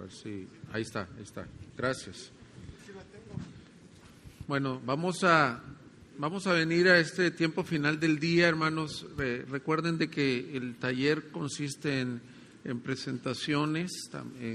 ver si... Ahí está. Gracias. Bueno, vamos a venir a este tiempo final del día, hermanos. Recuerden de que el taller consiste en presentaciones,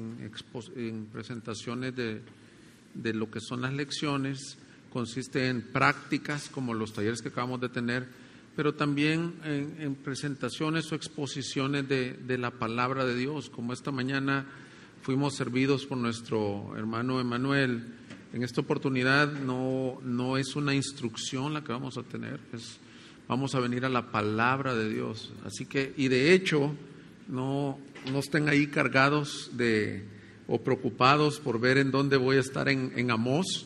en presentaciones de lo que son las lecciones, consiste en prácticas como los talleres que acabamos de tener, pero también en presentaciones o exposiciones de la palabra de Dios, como esta mañana fuimos servidos por nuestro hermano Emanuel. En esta oportunidad no es una instrucción la que vamos a tener, vamos a venir a la palabra de Dios. Así que, y de hecho, no estén ahí cargados o preocupados por ver en dónde voy a estar en Amós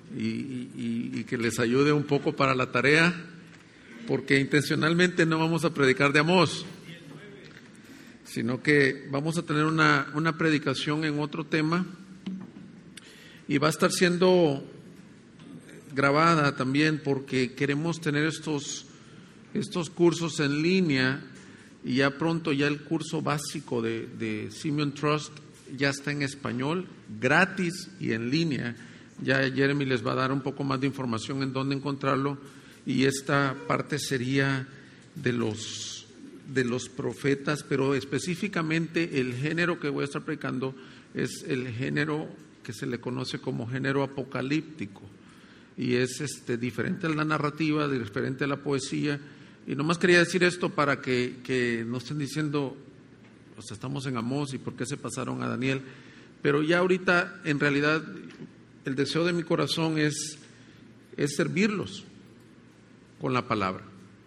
y que les ayude un poco para la tarea, porque intencionalmente no vamos a predicar de Amós, sino que vamos a tener una predicación en otro tema. Y va a estar siendo grabada también porque queremos tener estos cursos en línea, y ya pronto ya el curso básico de Simeon Trust ya está en español, gratis y en línea. Ya Jeremy les va a dar un poco más de información en dónde encontrarlo, y esta parte sería de los profetas, pero específicamente el género que voy a estar predicando es el género que se le conoce como género apocalíptico, y es diferente a la narrativa, diferente a la poesía. Y nomás quería decir esto para que no estén diciendo, o sea, estamos en Amós y por qué se pasaron a Daniel. Pero ya ahorita, en realidad, el deseo de mi corazón es servirlos con la palabra.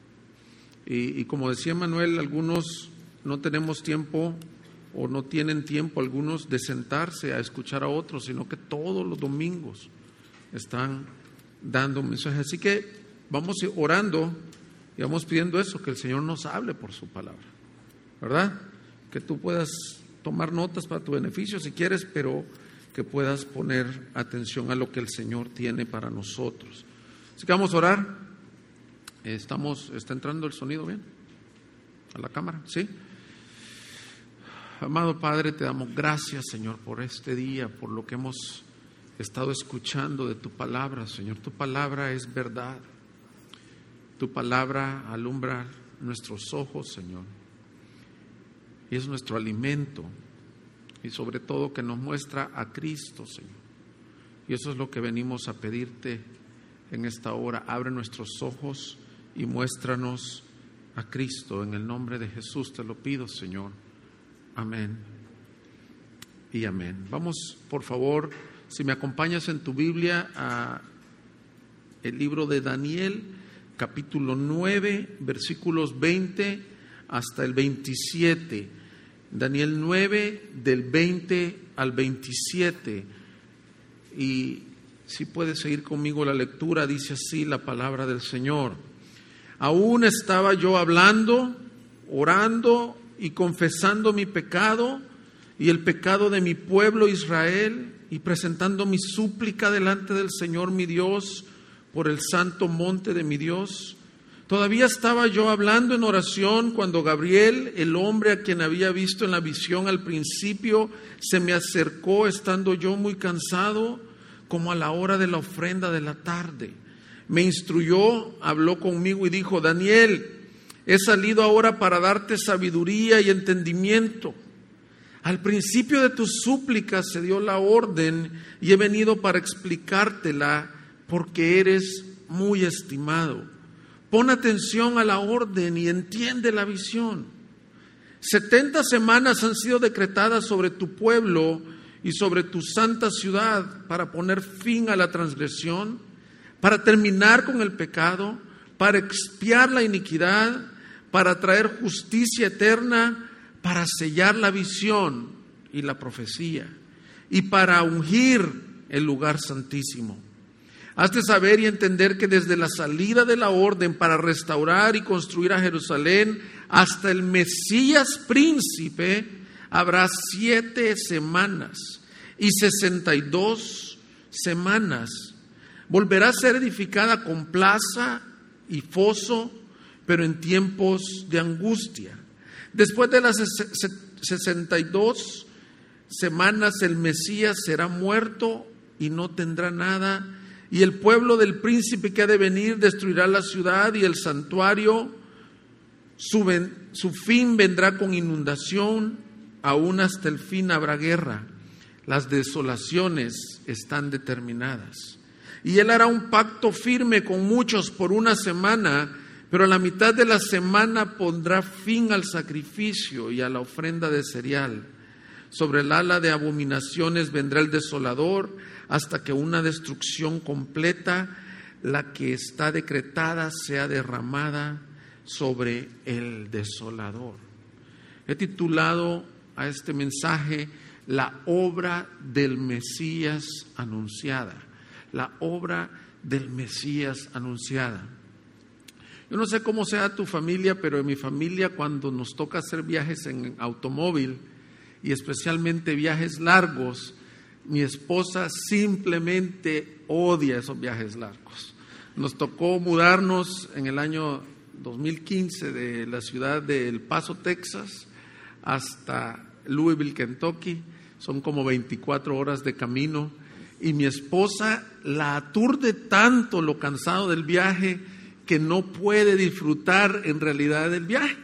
Y como decía Manuel, algunos no tenemos tiempo o no tienen tiempo algunos de sentarse a escuchar a otros, sino que todos los domingos están dando un mensaje. Así que vamos orando y vamos pidiendo eso, que el Señor nos hable por su palabra, ¿verdad? Que tú puedas tomar notas para tu beneficio si quieres, pero que puedas poner atención a lo que el Señor tiene para nosotros. Así que vamos a orar. ¿Está entrando el sonido bien? ¿A la cámara? ¿Sí? Amado Padre, te damos gracias, Señor, por este día, por lo que hemos estado escuchando de tu palabra, Señor. Tu palabra es verdad. Tu palabra alumbra nuestros ojos, Señor, y es nuestro alimento, y sobre todo que nos muestra a Cristo, Señor. Y eso es lo que venimos a pedirte en esta hora. Abre nuestros ojos y muéstranos a Cristo. En el nombre de Jesús te lo pido, Señor. Amén y amén. Vamos, por favor, si me acompañas en tu Biblia, a el libro de Daniel, capítulo 9, versículos 20 hasta el 27. Daniel 9, del 20 al 27. Y si puedes seguir conmigo la lectura, dice así la palabra del Señor. Aún estaba yo hablando, orando y confesando mi pecado y el pecado de mi pueblo Israel, y presentando mi súplica delante del Señor mi Dios por el santo monte de mi Dios. Todavía estaba yo hablando en oración cuando Gabriel, el hombre a quien había visto en la visión al principio, se me acercó estando yo muy cansado, como a la hora de la ofrenda de la tarde. Me instruyó, habló conmigo y dijo: Daniel, he salido ahora para darte sabiduría y entendimiento. Al principio de tus súplicas se dio la orden y he venido para explicártela, porque eres muy estimado. Pon atención a la orden y entiende la visión. 70 semanas han sido decretadas sobre tu pueblo y sobre tu santa ciudad para poner fin a la transgresión, para terminar con el pecado, para expiar la iniquidad, para traer justicia eterna, para sellar la visión y la profecía, y para ungir el lugar santísimo. Has de saber y entender que desde la salida de la orden para restaurar y construir a Jerusalén hasta el Mesías príncipe habrá 7 semanas y 62 semanas. Volverá a ser edificada con plaza y foso, pero en tiempos de angustia. Después de las 62 semanas el Mesías será muerto y no tendrá nada, y el pueblo del príncipe que ha de venir destruirá la ciudad y el santuario. Su fin vendrá con inundación, aún hasta el fin habrá guerra. Las desolaciones están determinadas. Y él hará un pacto firme con muchos por una semana, pero a la mitad de la semana pondrá fin al sacrificio y a la ofrenda de cereal. Sobre el ala de abominaciones vendrá el desolador, hasta que una destrucción completa, la que está decretada, sea derramada sobre el desolador. He titulado a este mensaje la obra del Mesías anunciada. La obra del Mesías anunciada. Yo no sé cómo sea tu familia, pero en mi familia, cuando nos toca hacer viajes en automóvil y especialmente viajes largos, mi esposa simplemente odia esos viajes largos. Nos tocó mudarnos en el año 2015 de la ciudad de El Paso, Texas, hasta Louisville, Kentucky. Son como 24 horas de camino. Y mi esposa la aturde tanto lo cansado del viaje que no puede disfrutar en realidad del viaje.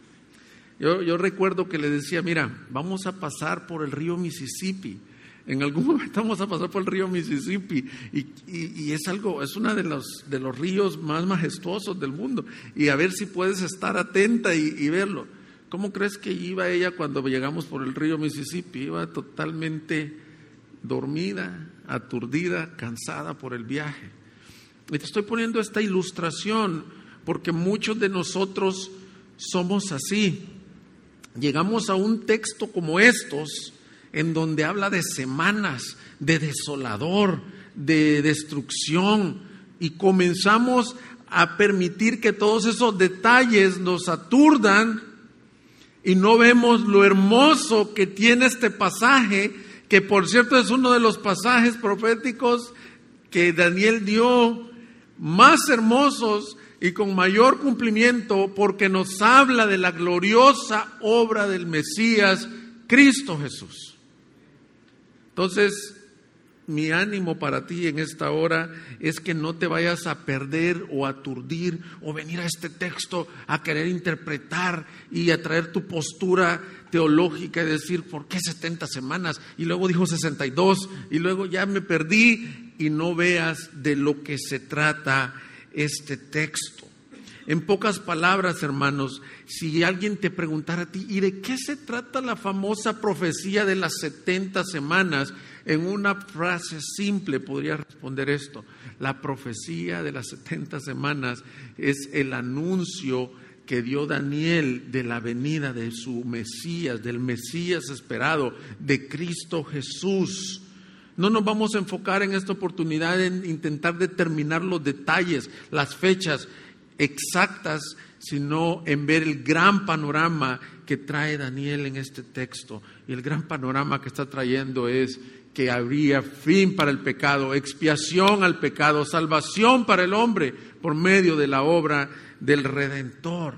Yo recuerdo que le decía, mira, vamos a pasar por el río Mississippi. En algún momento vamos a pasar por el río Mississippi y es uno de los ríos más majestuosos del mundo. Y a ver si puedes estar atenta y verlo. ¿Cómo crees que iba ella cuando llegamos por el río Mississippi? Iba totalmente dormida, aturdida, cansada por el viaje. Y te estoy poniendo esta ilustración porque muchos de nosotros somos así. Llegamos a un texto como estos, en donde habla de semanas, de desolador, de destrucción, y comenzamos a permitir que todos esos detalles nos aturdan y no vemos lo hermoso que tiene este pasaje, que por cierto es uno de los pasajes proféticos que Daniel dio más hermosos y con mayor cumplimiento, porque nos habla de la gloriosa obra del Mesías, Cristo Jesús. Entonces, mi ánimo para ti en esta hora es que no te vayas a perder o aturdir o venir a este texto a querer interpretar y a traer tu postura teológica y decir, ¿por qué 70 semanas? Y luego dijo 62 y luego ya me perdí, y no veas de lo que se trata este texto. En pocas palabras, hermanos, si alguien te preguntara a ti, ¿y de qué se trata la famosa profecía de las 70 semanas? En una frase simple podría responder esto: la profecía de las 70 semanas es el anuncio que dio Daniel de la venida de su Mesías, del Mesías esperado, de Cristo Jesús. No nos vamos a enfocar en esta oportunidad en intentar determinar los detalles, las fechas exactas, sino en ver el gran panorama que trae Daniel en este texto. Y el gran panorama que está trayendo es que habría fin para el pecado, expiación al pecado, salvación para el hombre por medio de la obra del Redentor.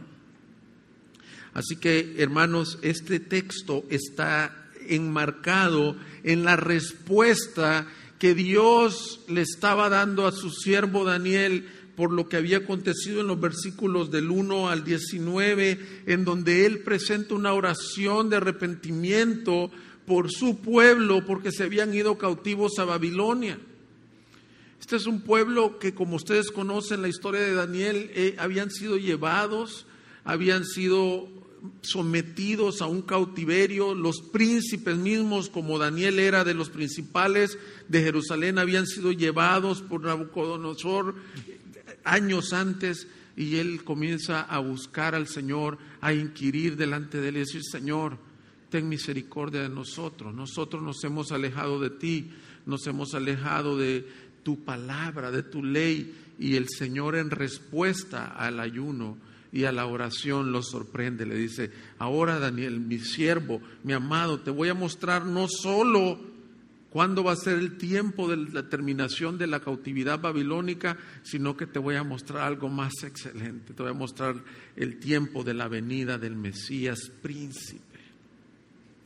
Así que, hermanos, este texto está enmarcado en la respuesta que Dios le estaba dando a su siervo Daniel por lo que había acontecido en los versículos del 1 al 19, en donde él presenta una oración de arrepentimiento por su pueblo, porque se habían ido cautivos a Babilonia. Este es un pueblo que, como ustedes conocen la historia de Daniel, habían sido llevados, habían sido sometidos a un cautiverio. Los príncipes mismos, como Daniel era de los principales de Jerusalén, habían sido llevados por Nabucodonosor años antes, y él comienza a buscar al Señor, a inquirir delante de él y decir: Señor, ten misericordia de nosotros. Nosotros nos hemos alejado de ti, nos hemos alejado de tu palabra, de tu ley. Y el Señor, en respuesta al ayuno y a la oración, lo sorprende. Le dice: ahora, Daniel, mi siervo, mi amado, te voy a mostrar no solo cuándo va a ser el tiempo de la terminación de la cautividad babilónica, sino que te voy a mostrar algo más excelente. Te voy a mostrar el tiempo de la venida del Mesías príncipe.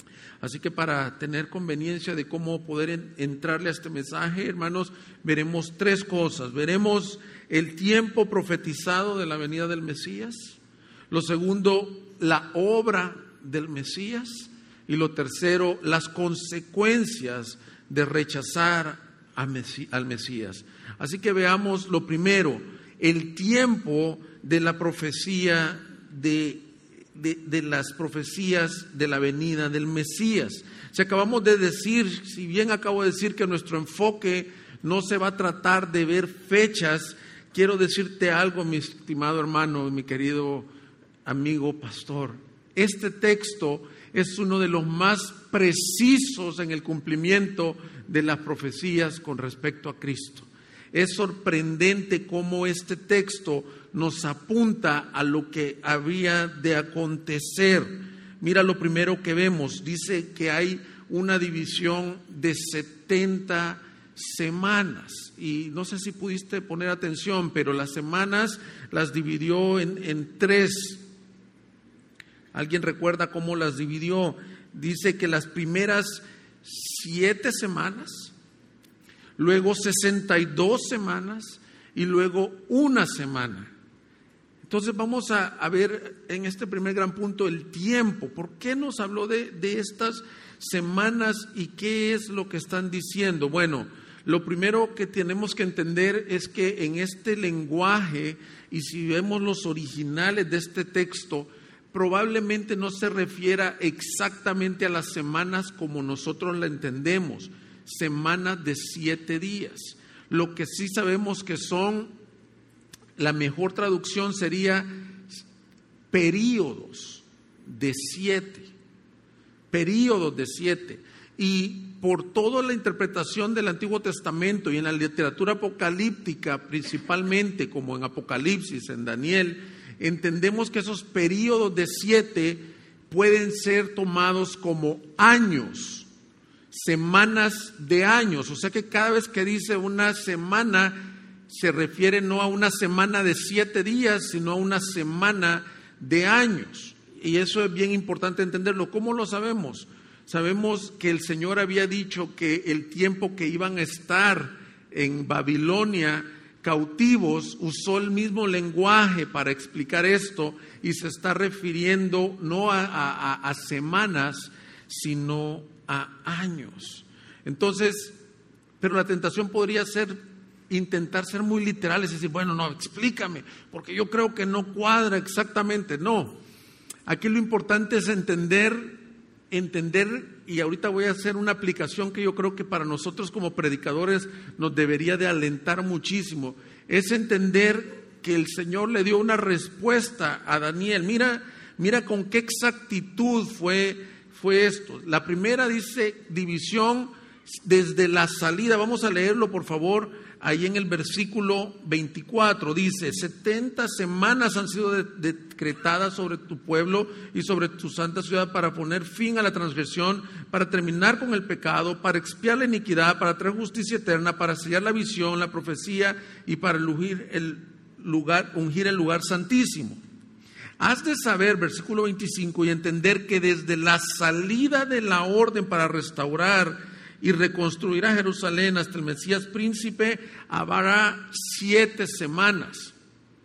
Así que para tener conveniencia de cómo poder entrarle a este mensaje, hermanos, veremos tres cosas. Veremos el tiempo profetizado de la venida del Mesías. Lo segundo, la obra del Mesías. Y lo tercero, las consecuencias de rechazar al Mesías. Así que veamos lo primero, el tiempo de la profecía de las profecías de la venida del Mesías. Si acabamos de decir, si bien acabo de decir que nuestro enfoque no se va a tratar de ver fechas, quiero decirte algo, mi estimado hermano, mi querido amigo pastor. Este texto es uno de los más precisos en el cumplimiento de las profecías con respecto a Cristo. Es sorprendente cómo este texto nos apunta a lo que había de acontecer. Mira lo primero que vemos, dice que hay una división de 70 semanas. Y no sé si pudiste poner atención, pero las semanas las dividió en tres. ¿Alguien recuerda cómo las dividió? Dice que las primeras 7 semanas, luego 62 semanas y luego 1 semana. Entonces vamos a ver en este primer gran punto el tiempo. ¿Por qué nos habló de estas semanas y qué es lo que están diciendo? Bueno, lo primero que tenemos que entender es que en este lenguaje, y si vemos los originales de este texto, probablemente no se refiera exactamente a las semanas como nosotros la entendemos, semanas de 7 días. Lo que sí sabemos que son, la mejor traducción sería períodos de 7, períodos de 7. Y por toda la interpretación del Antiguo Testamento y en la literatura apocalíptica, principalmente como en Apocalipsis, en Daniel, entendemos que esos períodos de 7 pueden ser tomados como años, semanas de años. O sea que cada vez que dice una semana, se refiere no a una semana de 7 días, sino a una semana de años. Y eso es bien importante entenderlo. ¿Cómo lo sabemos? Sabemos que el Señor había dicho que el tiempo que iban a estar en Babilonia cautivos, usó el mismo lenguaje para explicar esto y se está refiriendo no a semanas, sino a años. Entonces, pero la tentación podría ser intentar ser muy literal, es decir, bueno, no, explícame, porque yo creo que no cuadra exactamente. No, aquí lo importante es entender, y ahorita voy a hacer una aplicación que yo creo que para nosotros como predicadores nos debería de alentar muchísimo, es entender que el Señor le dio una respuesta a Daniel. Mira con qué exactitud fue esto. La primera dice división desde la salida. Vamos a leerlo, por favor. Ahí en el versículo 24 dice: 70 semanas han sido decretadas sobre tu pueblo y sobre tu santa ciudad para poner fin a la transgresión, para terminar con el pecado, para expiar la iniquidad, para traer justicia eterna, para sellar la visión, la profecía y para ungir el lugar santísimo. Has de saber, versículo 25, y entender que desde la salida de la orden para restaurar y reconstruir a Jerusalén hasta el Mesías príncipe, habrá 7 semanas.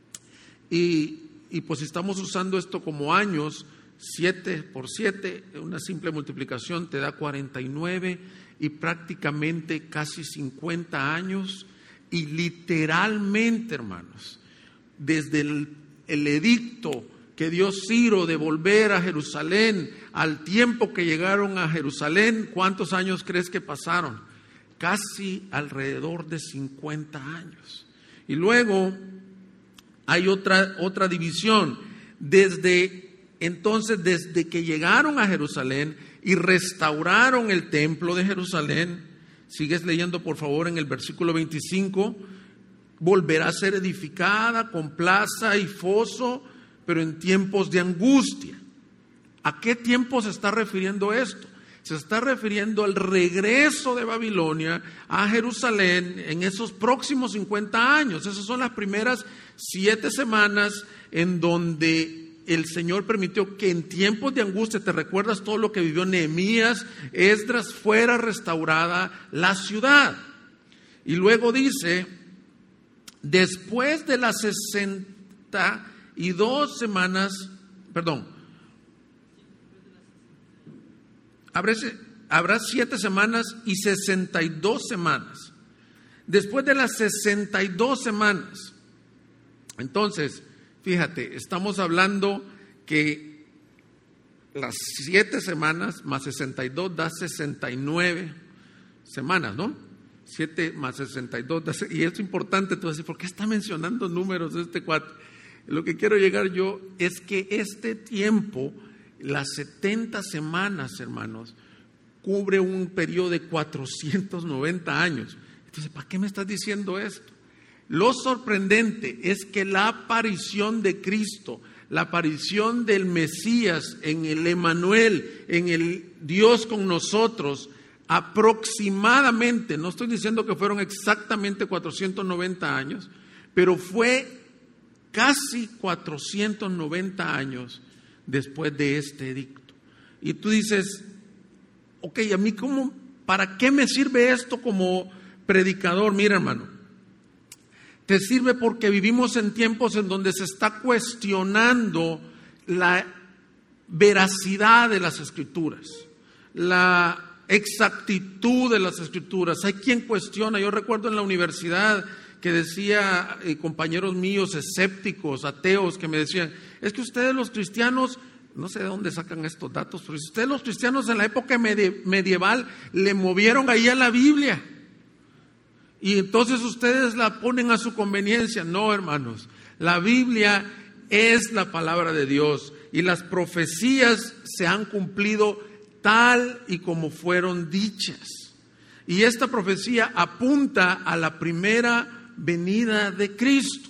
Y pues estamos usando esto como años, 7 por 7, una simple multiplicación te da 49 y prácticamente casi 50 años. Y literalmente, hermanos, desde el edicto que dio Ciro de volver a Jerusalén, al tiempo que llegaron a Jerusalén, ¿cuántos años crees que pasaron? Casi alrededor de 50 años. Y luego hay otra división. Desde que llegaron a Jerusalén y restauraron el templo de Jerusalén, sigues leyendo por favor en el versículo 25, volverá a ser edificada con plaza y foso, pero en tiempos de angustia. ¿A qué tiempo se está refiriendo esto? Se está refiriendo al regreso de Babilonia a Jerusalén en esos próximos 50 años. Esas son las primeras 7 semanas en donde el Señor permitió que en tiempos de angustia, ¿te recuerdas todo lo que vivió Nehemías, Esdras, fuera restaurada la ciudad? Y luego dice, después de las 62 semanas, habrá 7 semanas y 62 semanas. Después de las 62 semanas, entonces, fíjate, estamos hablando que las 7 semanas más 62 da 69 semanas, ¿no? 7 más 62 da, y es importante, tú vas a decir, ¿por qué está mencionando números de este cuate? Lo que quiero llegar yo es que este tiempo, las 70 semanas, hermanos, cubre un periodo de 490 años. Entonces, ¿para qué me estás diciendo esto? Lo sorprendente es que la aparición de Cristo, la aparición del Mesías en el Emmanuel, en el Dios con nosotros, aproximadamente, no estoy diciendo que fueron exactamente 490 años, pero fue casi 490 años después de este edicto. Y tú dices, ok, ¿a mí para qué me sirve esto como predicador? Mira, hermano, te sirve porque vivimos en tiempos en donde se está cuestionando la veracidad de las Escrituras, la exactitud de las Escrituras. Hay quien cuestiona. Yo recuerdo en la universidad que decía compañeros míos escépticos, ateos, que me decían, es que ustedes los cristianos, no sé de dónde sacan estos datos, pero si ustedes los cristianos en la época medieval le movieron ahí a la Biblia y entonces ustedes la ponen a su conveniencia. No, hermanos, la Biblia es la palabra de Dios y las profecías se han cumplido tal y como fueron dichas. Y esta profecía apunta a la primera venida de Cristo.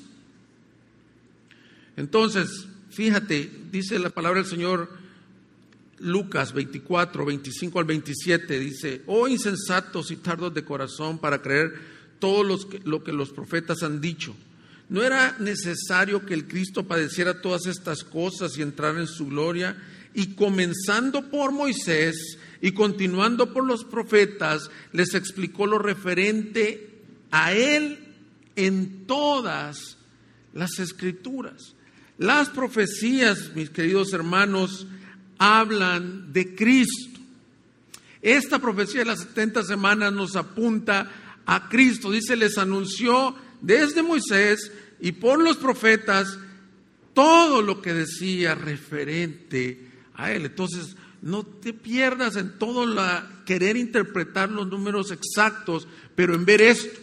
Entonces, fíjate, dice la palabra del Señor, Lucas 24, 25 al 27, dice, oh insensatos y tardos de corazón para creer todo lo que los profetas han dicho. ¿No era necesario que el Cristo padeciera todas estas cosas y entrara en su gloria? Y comenzando por Moisés y continuando por los profetas, les explicó lo referente a él en todas las Escrituras. Las profecías, mis queridos hermanos, hablan de Cristo. Esta profecía de las 70 semanas nos apunta a Cristo. Dice, les anunció desde Moisés y por los profetas todo lo que decía referente a él. Entonces, no te pierdas en todo querer interpretar los números exactos, pero en ver esto.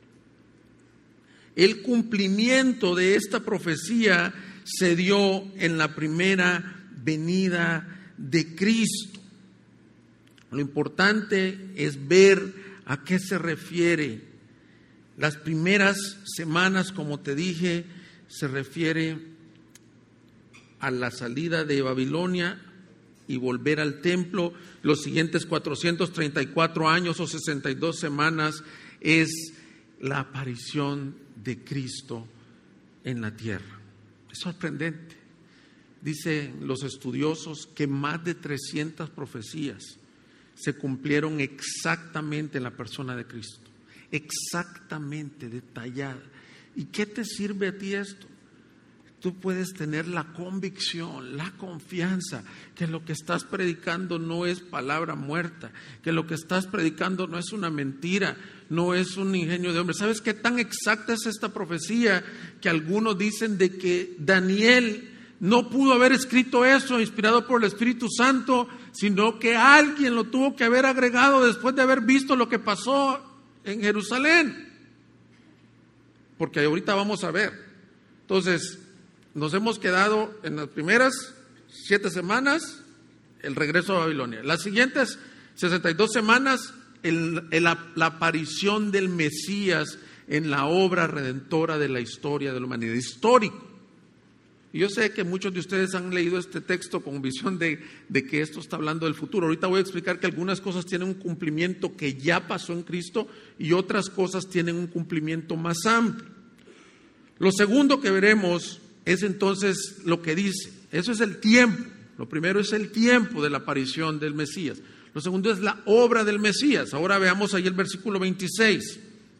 El cumplimiento de esta profecía se dio en la primera venida de Cristo. Lo importante es ver a qué se refiere. Las primeras semanas, como te dije, se refiere a la salida de Babilonia y volver al templo. Los siguientes 434 años o 62 semanas es la aparición de Cristo en la tierra. Es sorprendente. Dicen los estudiosos que más de 300 profecías se cumplieron exactamente en la persona de Cristo. Exactamente, detallada. ¿Y qué te sirve a ti esto? Tú puedes tener la convicción, la confianza que lo que estás predicando no es palabra muerta, que lo que estás predicando no es una mentira, no es un ingenio de hombre. ¿Sabes qué tan exacta es esta profecía? Que algunos dicen de que Daniel no pudo haber escrito eso inspirado por el Espíritu Santo, sino que alguien lo tuvo que haber agregado después de haber visto lo que pasó en Jerusalén. Porque ahorita vamos a ver. Entonces, nos hemos quedado en las primeras 7 semanas, el regreso a Babilonia. Las siguientes 62 semanas, la aparición del Mesías en la obra redentora de la historia de la humanidad, histórico. Y yo sé que muchos de ustedes han leído este texto con visión de que esto está hablando del futuro. Ahorita voy a explicar que algunas cosas tienen un cumplimiento que ya pasó en Cristo y otras cosas tienen un cumplimiento más amplio. Lo segundo que veremos es entonces lo que dice. Eso es el tiempo. Lo primero es el tiempo de la aparición del Mesías. Lo segundo es la obra del Mesías. Ahora veamos ahí el versículo 26.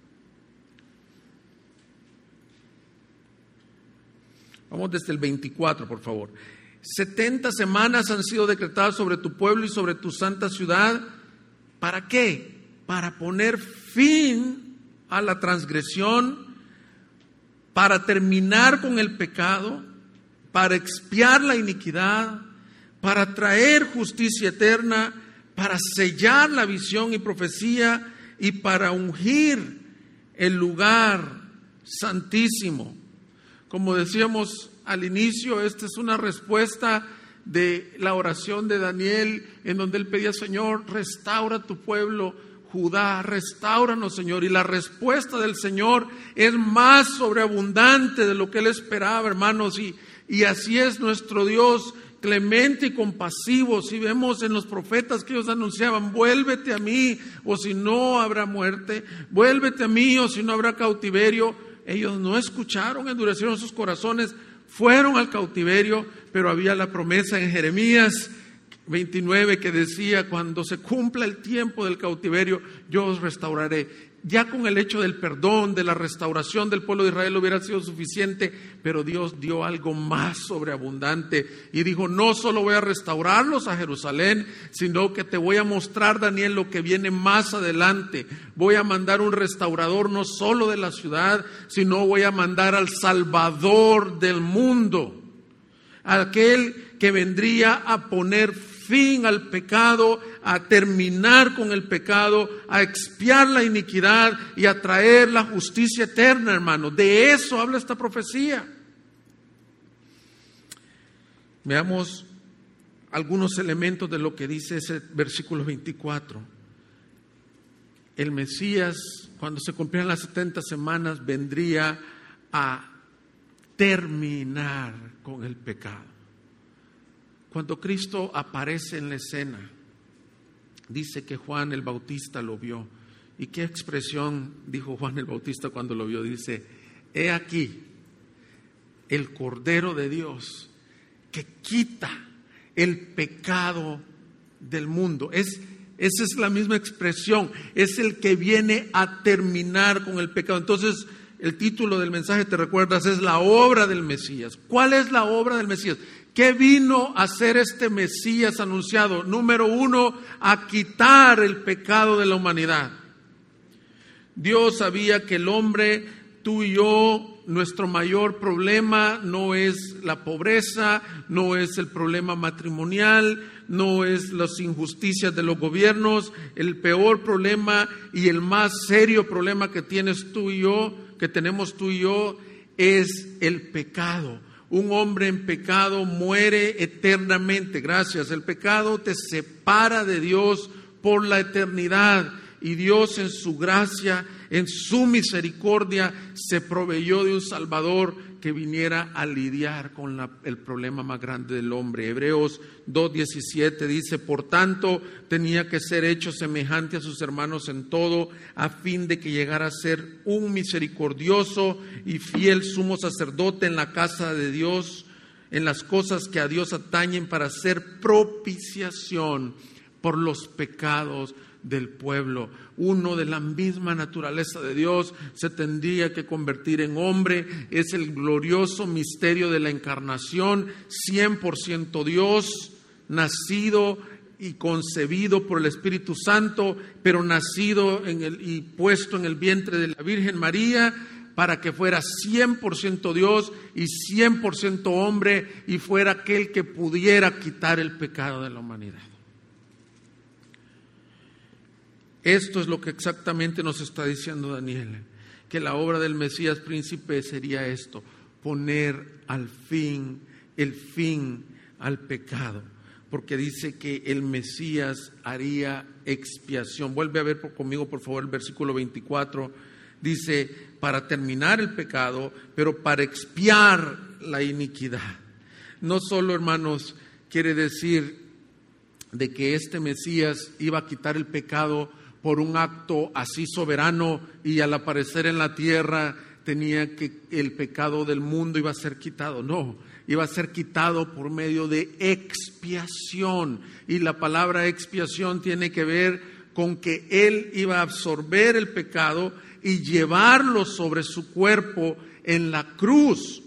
Vamos desde el 24, por favor. 70 semanas han sido decretadas sobre tu pueblo y sobre tu santa ciudad. ¿Para qué? Para poner fin a la transgresión, para terminar con el pecado, para expiar la iniquidad, para traer justicia eterna, para sellar la visión y profecía y para ungir el lugar santísimo. Como decíamos al inicio, esta es una respuesta de la oración de Daniel, en donde él pedía: Señor, restaura tu pueblo, Judá, restáuranos, Señor. Y la respuesta del Señor es más sobreabundante de lo que él esperaba, hermanos. Y así es nuestro Dios, clemente y compasivo. Si vemos en los profetas que ellos anunciaban: vuélvete a mí, o si no habrá muerte, vuélvete a mí, o si no habrá cautiverio. Ellos no escucharon, endurecieron sus corazones, fueron al cautiverio, pero había la promesa en Jeremías 29 que decía: cuando se cumpla el tiempo del cautiverio, yo os restauraré. Ya con el hecho del perdón, de la restauración del pueblo de Israel hubiera sido suficiente, pero Dios dio algo más sobreabundante y dijo: no solo voy a restaurarlos a Jerusalén, sino que te voy a mostrar, Daniel, lo que viene más adelante. Voy a mandar un restaurador no solo de la ciudad, sino voy a mandar al Salvador del mundo, aquel que vendría a poner fin al pecado, a terminar con el pecado, a expiar la iniquidad y a traer la justicia eterna, hermano. De eso habla esta profecía. Veamos algunos elementos de lo que dice ese versículo 24. El Mesías, cuando se cumplieran las 70 semanas, vendría a terminar con el pecado. Cuando Cristo aparece en la escena, dice que Juan el Bautista lo vio. ¿Y qué expresión dijo Juan el Bautista cuando lo vio? Dice: he aquí el Cordero de Dios que quita el pecado del mundo. Esa es la misma expresión. Es el que viene a terminar con el pecado. Entonces, el título del mensaje, te recuerdas, es la obra del Mesías. ¿Cuál es la obra del Mesías? ¿Qué vino a hacer este Mesías anunciado? Número uno, a quitar el pecado de la humanidad. Dios sabía que el hombre, tú y yo, nuestro mayor problema no es la pobreza, no es el problema matrimonial, no es las injusticias de los gobiernos. El peor problema y el más serio problema que tienes tú y yo, que tenemos tú y yo, es el pecado. Un hombre en pecado muere eternamente. Gracias. El pecado te separa de Dios por la eternidad. Y Dios, en su gracia, en su misericordia, se proveyó de un Salvador que viniera a lidiar con el problema más grande del hombre. Hebreos 2:17 dice: por tanto, tenía que ser hecho semejante a sus hermanos en todo, a fin de que llegara a ser un misericordioso y fiel sumo sacerdote en la casa de Dios, en las cosas que a Dios atañen, para hacer propiciación por los pecados del pueblo. Uno de la misma naturaleza de Dios se tendría que convertir en hombre. Es el glorioso misterio de la encarnación. 100% Dios, nacido y concebido por el Espíritu Santo, pero nacido y puesto en el vientre de la Virgen María, para que fuera 100% Dios y 100% hombre, y fuera aquel que pudiera quitar el pecado de la humanidad. Esto es lo que exactamente nos está diciendo Daniel, que la obra del Mesías príncipe sería esto: poner el fin al pecado, porque dice que el Mesías haría expiación. Vuelve a ver conmigo, por favor, el versículo 24. Dice: para terminar el pecado, pero para expiar la iniquidad. No solo, hermanos, quiere decir de que este Mesías iba a quitar el pecado por un acto así soberano y al aparecer en la tierra el pecado del mundo iba a ser quitado. No, iba a ser quitado por medio de expiación. Y la palabra expiación tiene que ver con que Él iba a absorber el pecado y llevarlo sobre su cuerpo en la cruz.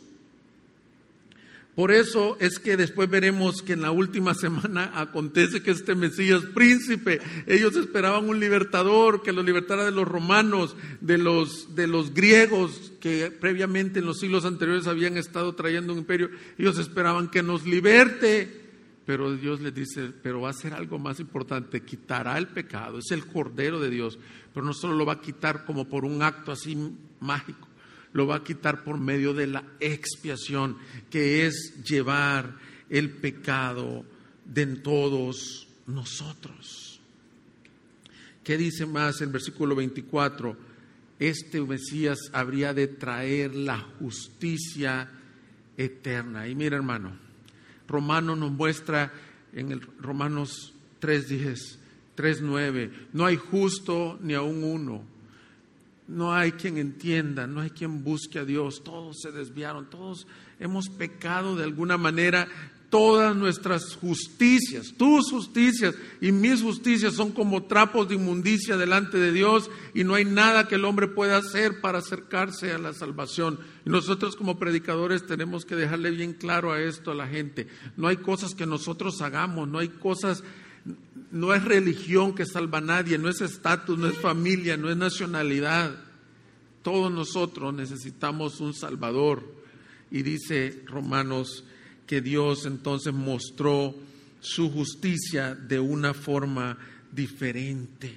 Por eso es que después veremos que en la última semana acontece que este Mesías príncipe, ellos esperaban un libertador que los libertara de los romanos, de los griegos que previamente en los siglos anteriores habían estado trayendo un imperio. Ellos esperaban que nos liberte, pero Dios les dice, pero va a ser algo más importante, quitará el pecado, es el Cordero de Dios, pero no solo lo va a quitar como por un acto así mágico, lo va a quitar por medio de la expiación, que es llevar el pecado de todos nosotros. ¿Qué dice más en versículo 24? Este Mesías habría de traer la justicia eterna. Y mira, hermano, Romano nos muestra en el Romanos 3:10, 3:9, no hay justo ni aun uno. No hay quien entienda, no hay quien busque a Dios. Todos se desviaron, todos hemos pecado de alguna manera. Todas nuestras justicias, tus justicias y mis justicias son como trapos de inmundicia delante de Dios, y no hay nada que el hombre pueda hacer para acercarse a la salvación. Y nosotros como predicadores tenemos que dejarle bien claro a esto a la gente. No hay cosas que nosotros hagamos, no hay cosas. No es religión que salva a nadie, no es estatus, no es familia, no es nacionalidad. Todos nosotros necesitamos un Salvador. Y dice Romanos que Dios entonces mostró su justicia de una forma diferente.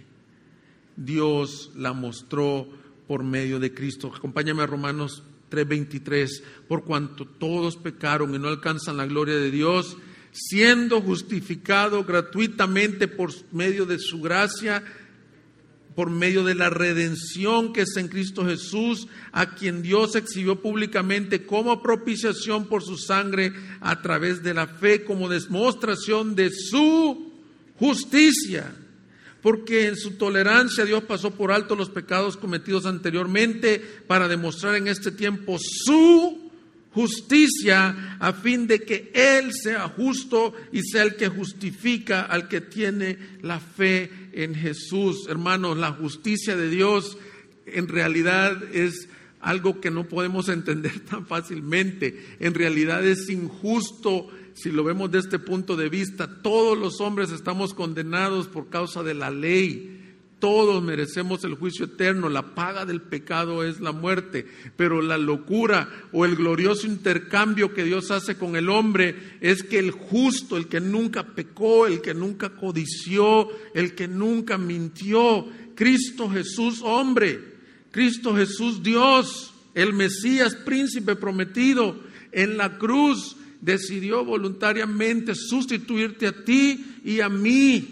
Dios la mostró por medio de Cristo. Acompáñame a Romanos 3:23. Por cuanto todos pecaron y no alcanzan la gloria de Dios, siendo justificado gratuitamente por medio de su gracia, por medio de la redención que es en Cristo Jesús, a quien Dios exhibió públicamente como propiciación por su sangre a través de la fe, como demostración de su justicia. Porque en su tolerancia Dios pasó por alto los pecados cometidos anteriormente para demostrar en este tiempo su justicia, a fin de que Él sea justo y sea el que justifica al que tiene la fe en Jesús. Hermanos, la justicia de Dios en realidad es algo que no podemos entender tan fácilmente. En realidad es injusto si lo vemos de este punto de vista. Todos los hombres estamos condenados por causa de la ley. Todos merecemos el juicio eterno. La paga del pecado es la muerte. Pero la locura o el glorioso intercambio que Dios hace con el hombre es que el justo, el que nunca pecó, el que nunca codició, el que nunca mintió, Cristo Jesús hombre, Cristo Jesús Dios, el Mesías príncipe prometido, en la cruz decidió voluntariamente sustituirte a ti y a mí.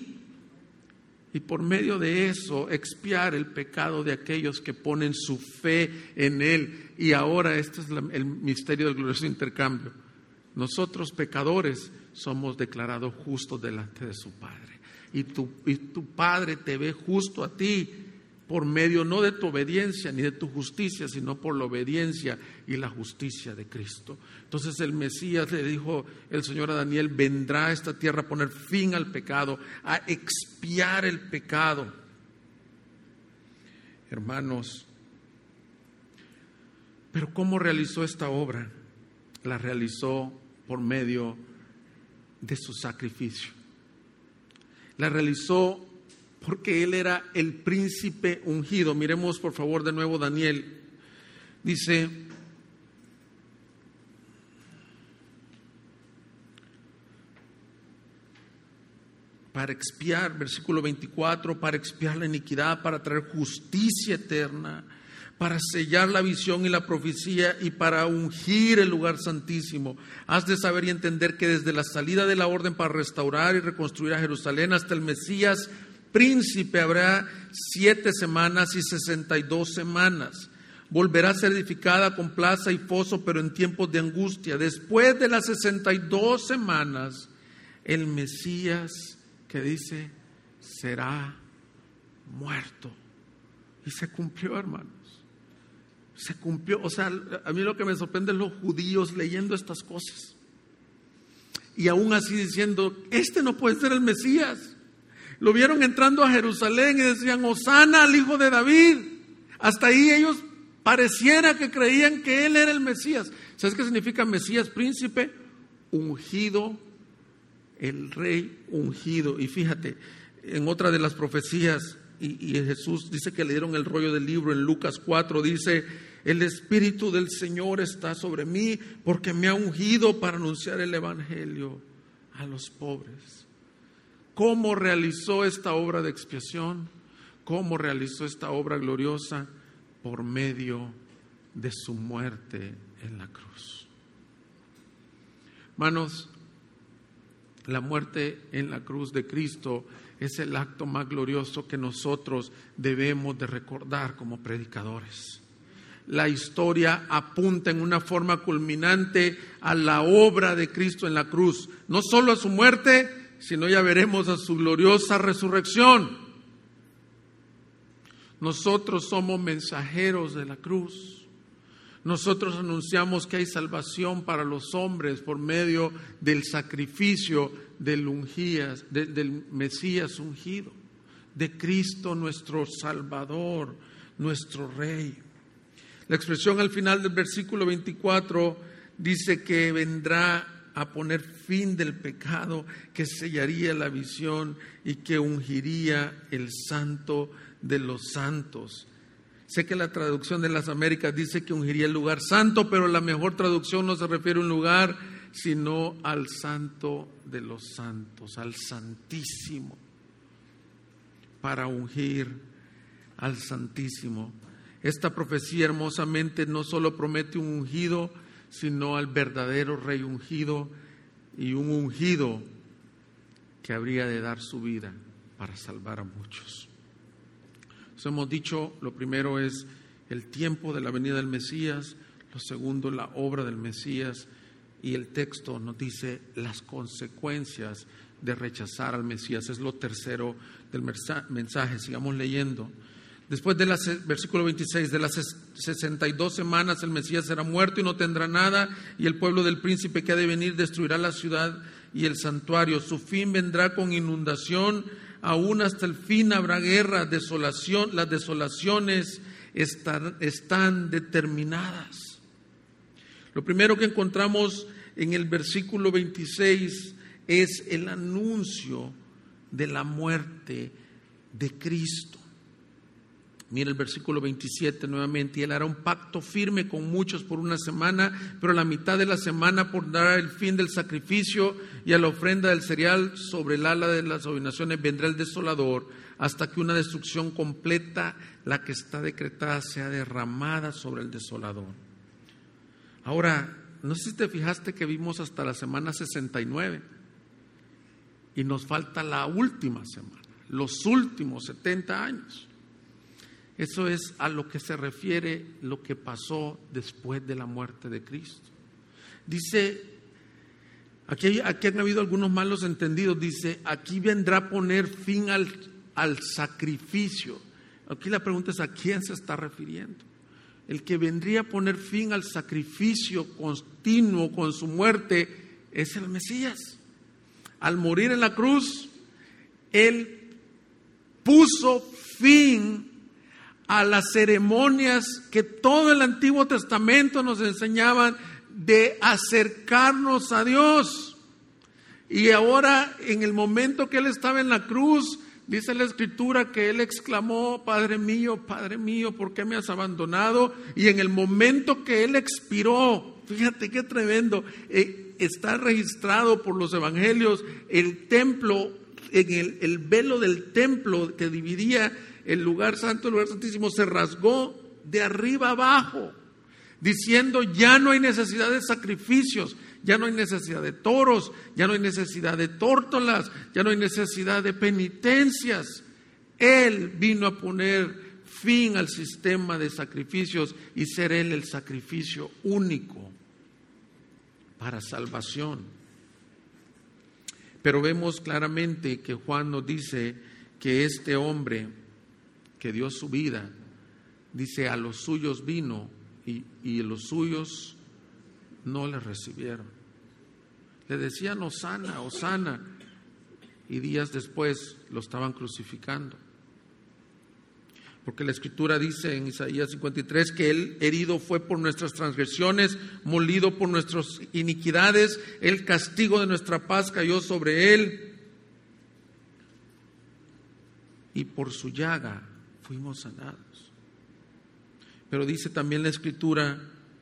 Y por medio de eso expiar el pecado de aquellos que ponen su fe en Él. Y ahora este es el misterio del glorioso intercambio. Nosotros pecadores somos declarados justos delante de su Padre. Y tu Padre te ve justo a ti por medio no de tu obediencia ni de tu justicia, sino por la obediencia y la justicia de Cristo. Entonces el Mesías, le dijo el Señor a Daniel, vendrá a esta tierra a poner fin al pecado, a expiar el pecado. Hermanos, pero ¿cómo realizó esta obra? La realizó por medio de su sacrificio. La realizó porque Él era el príncipe ungido. Miremos por favor de nuevo Daniel. Dice, para expiar, versículo 24, para expiar la iniquidad, para traer justicia eterna, para sellar la visión y la profecía y para ungir el lugar santísimo. Has de saber y entender que desde la salida de la orden para restaurar y reconstruir a Jerusalén hasta el Mesías príncipe habrá 7 semanas y 62 semanas. Volverá a ser edificada con plaza y foso, pero en tiempos de angustia. Después de las 62 semanas, el Mesías, que dice, será muerto. Y se cumplió, hermanos. Se cumplió. O sea, a mí lo que me sorprende es los judíos leyendo estas cosas. Y aún así diciendo, este no puede ser el Mesías. Lo vieron entrando a Jerusalén y decían, Hosana al hijo de David. Hasta ahí ellos pareciera que creían que él era el Mesías. ¿Sabes qué significa Mesías? Príncipe ungido, el rey ungido. Y fíjate, en otra de las profecías, y Jesús dice que le dieron el rollo del libro en Lucas 4, dice, el Espíritu del Señor está sobre mí porque me ha ungido para anunciar el Evangelio a los pobres. ¿Cómo realizó esta obra de expiación? ¿Cómo realizó esta obra gloriosa? Por medio de su muerte en la cruz. Hermanos, la muerte en la cruz de Cristo es el acto más glorioso que nosotros debemos de recordar como predicadores. La historia apunta en una forma culminante a la obra de Cristo en la cruz, no solo a su muerte, sino ya veremos a su gloriosa resurrección. Nosotros somos mensajeros de la cruz. Nosotros anunciamos que hay salvación para los hombres por medio del sacrificio del Mesías ungido, de Cristo nuestro Salvador, nuestro Rey. La expresión al final del versículo 24 dice que vendrá a poner fin del pecado, que sellaría la visión y que ungiría el Santo de los santos. Sé que la traducción de las Américas dice que ungiría el lugar santo, pero la mejor traducción no se refiere a un lugar, sino al Santo de los santos, al Santísimo, para ungir al Santísimo. Esta profecía hermosamente no solo promete un ungido, sino al verdadero Rey ungido, y un ungido que habría de dar su vida para salvar a muchos. Nos hemos dicho, lo primero es el tiempo de la venida del Mesías, lo segundo la obra del Mesías, y el texto nos dice las consecuencias de rechazar al Mesías. Es lo tercero del mensaje. Sigamos leyendo. Después del versículo 26, de las 62 semanas el Mesías será muerto y no tendrá nada, y el pueblo del príncipe que ha de venir destruirá la ciudad y el santuario. Su fin vendrá con inundación, aún hasta el fin habrá guerra, desolación. Las desolaciones están determinadas. Lo primero que encontramos en el versículo 26 es el anuncio de la muerte de Cristo. Mira el versículo 27 nuevamente. Y él hará un pacto firme con muchos por una semana, pero a la mitad de la semana pondrá el fin del sacrificio, y a la ofrenda del cereal sobre el ala de las abominaciones vendrá el desolador, hasta que una destrucción completa, la que está decretada, sea derramada sobre el desolador. Ahora, no sé si te fijaste que vimos hasta la semana 69 y nos falta la última semana, los últimos 70 años. Eso es a lo que se refiere lo que pasó después de la muerte de Cristo. Dice, aquí han habido algunos malos entendidos, dice, aquí vendrá a poner fin al sacrificio. Aquí la pregunta es, ¿a quién se está refiriendo? El que vendría a poner fin al sacrificio continuo con su muerte es el Mesías. Al morir en la cruz, Él puso fin a las ceremonias que todo el Antiguo Testamento nos enseñaban de acercarnos a Dios. Y ahora, en el momento que Él estaba en la cruz, dice la Escritura que Él exclamó, Padre mío, ¿por qué me has abandonado? Y en el momento que Él expiró, fíjate qué tremendo, está registrado por los evangelios, el templo, en el velo del templo que dividía el lugar santo, el lugar santísimo, se rasgó de arriba abajo, diciendo, ya no hay necesidad de sacrificios, ya no hay necesidad de toros, ya no hay necesidad de tórtolas, ya no hay necesidad de penitencias. Él vino a poner fin al sistema de sacrificios y ser Él el sacrificio único para salvación. Pero vemos claramente que Juan nos dice que este hombre que dio su vida, dice, a los suyos vino y los suyos no le recibieron. Le decían Hosana, Hosana, y días después lo estaban crucificando. Porque la Escritura dice en Isaías 53 que Él herido fue por nuestras transgresiones, molido por nuestras iniquidades, el castigo de nuestra paz cayó sobre Él, y por su llaga fuimos sanados. Pero dice también la Escritura,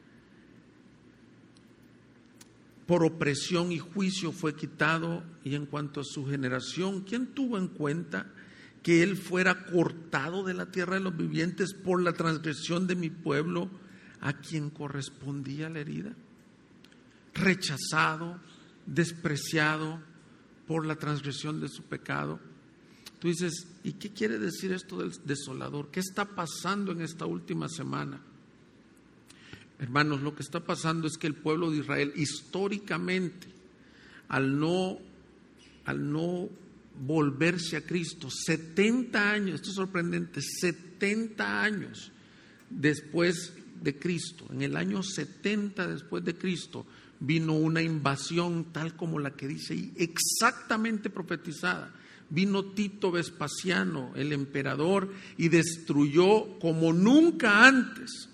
por opresión y juicio fue quitado, y en cuanto a su generación, ¿quién tuvo en cuenta que Él fuera cortado de la tierra de los vivientes por la transgresión de mi pueblo, a quien correspondía la herida? Rechazado, despreciado por la transgresión de su pecado. Tú dices, ¿y qué quiere decir esto del desolador? ¿Qué está pasando en esta última semana? Hermanos, lo que está pasando es que el pueblo de Israel históricamente, al no volverse a Cristo, 70 años, esto es sorprendente, 70 años después de Cristo, en el año 70 después de Cristo, vino una invasión tal como la que dice ahí, exactamente profetizada. Vino Tito Vespasiano, el emperador, y destruyó como nunca antes.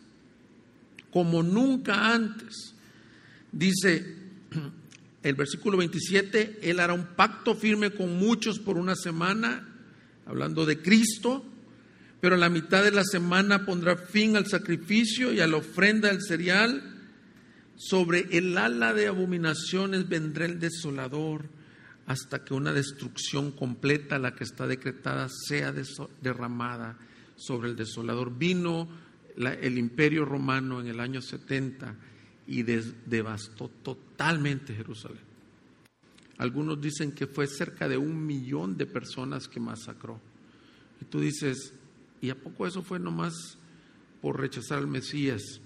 Dice el versículo 27, Él hará un pacto firme con muchos por una semana, hablando de Cristo, pero a la mitad de la semana pondrá fin al sacrificio y a la ofrenda del cereal. Sobre el ala de abominaciones vendrá el desolador, hasta que una destrucción completa, la que está decretada, sea derramada sobre el desolador. Vino el Imperio Romano en el año 70 y devastó totalmente Jerusalén. Algunos dicen que fue cerca de 1 millón de personas que masacró. Y tú dices, ¿y a poco eso fue nomás por rechazar al Mesías?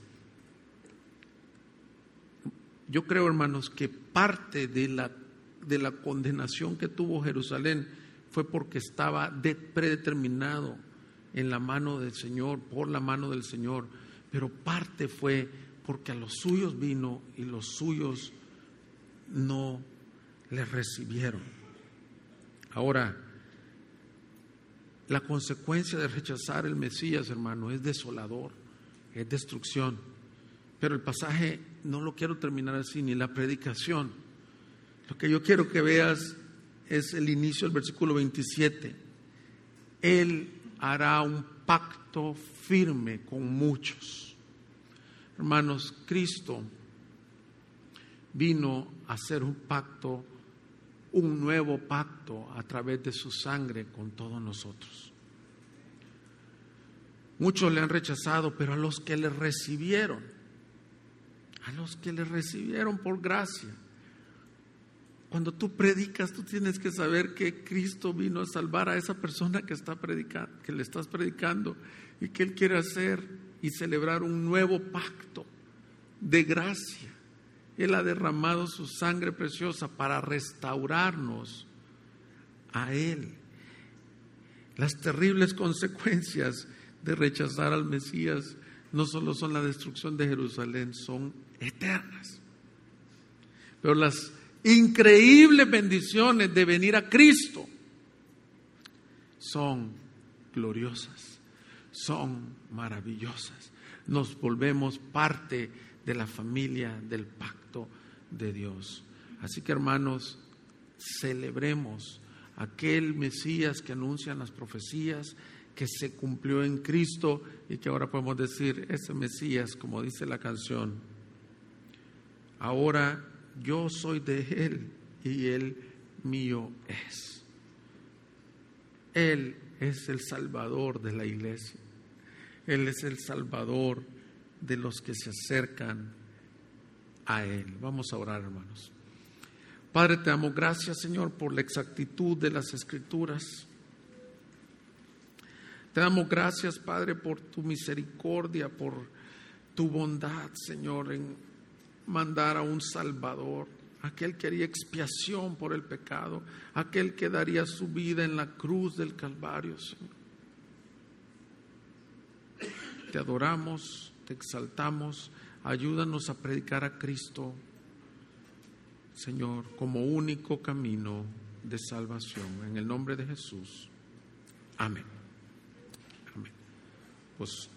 Yo creo, hermanos, que parte de la condenación que tuvo Jerusalén fue porque estaba predeterminado en la mano del Señor, por la mano del Señor, pero parte fue porque a los suyos vino y los suyos no le recibieron. Ahora, la consecuencia de rechazar el Mesías, hermano, es desolador, es destrucción. Pero el pasaje no lo quiero terminar así, ni la predicación. Lo que yo quiero que veas es el inicio del versículo 27. Él hará un pacto firme con muchos. Hermanos, Cristo vino a hacer un pacto, un nuevo pacto a través de su sangre con todos nosotros. Muchos le han rechazado, pero a los que le recibieron por gracia. Cuando tú predicas, tú tienes que saber que Cristo vino a salvar a esa persona que le estás predicando, y que Él quiere hacer y celebrar un nuevo pacto de gracia. Él ha derramado su sangre preciosa para restaurarnos a Él. Las terribles consecuencias de rechazar al Mesías no solo son la destrucción de Jerusalén, son eternas. Pero las increíbles bendiciones de venir a Cristo son gloriosas, son maravillosas. Nos volvemos parte de la familia del pacto de Dios. Así que, hermanos, celebremos aquel Mesías que anuncian las profecías, que se cumplió en Cristo, y que ahora podemos decir, ese Mesías, como dice la canción, ahora yo soy de Él y Él mío es. Él es el Salvador de la iglesia. Él es el Salvador de los que se acercan a Él. Vamos a orar, hermanos. Padre, te damos gracias, Señor, por la exactitud de las Escrituras. Te damos gracias, Padre, por tu misericordia, por tu bondad, Señor, en mandar a un Salvador, aquel que haría expiación por el pecado, aquel que daría su vida en la cruz del Calvario, Señor. Te adoramos, te exaltamos. Ayúdanos a predicar a Cristo, Señor, como único camino de salvación. En el nombre de Jesús. Amén. Amén. Pues